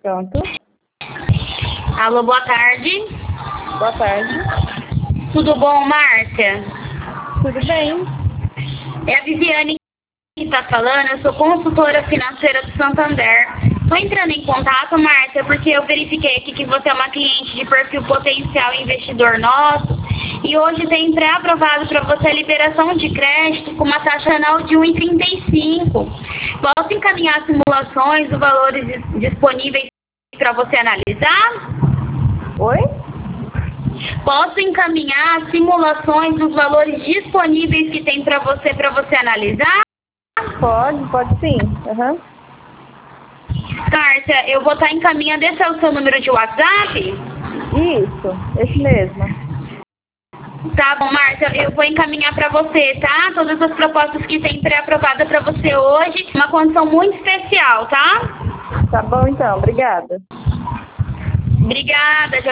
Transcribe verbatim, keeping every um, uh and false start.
Pronto. Alô, boa tarde. Boa tarde. Tudo bom, Márcia? Tudo bem? É a Viviane que está falando, eu sou consultora financeira do Santander. Estou entrando em contato, Márcia, porque eu verifiquei aqui que você é uma cliente de perfil potencial investidor nosso e hoje tem pré-aprovado para você a liberação de crédito com uma taxa anual de um vírgula trinta e cinco. Posso encaminhar simulações dos valores disponíveis para você analisar? Oi? Posso encaminhar simulações dos valores disponíveis que tem para você, para você analisar? Pode, pode sim. Uhum. Márcia, eu vou estar encaminhando. Esse é o seu número de WhatsApp? Isso, esse mesmo. Tá bom, Márcia, eu vou encaminhar para você, tá? Todas as propostas que tem pré-aprovada para você hoje, uma condição muito especial, tá? Tá bom então, obrigada. Obrigada,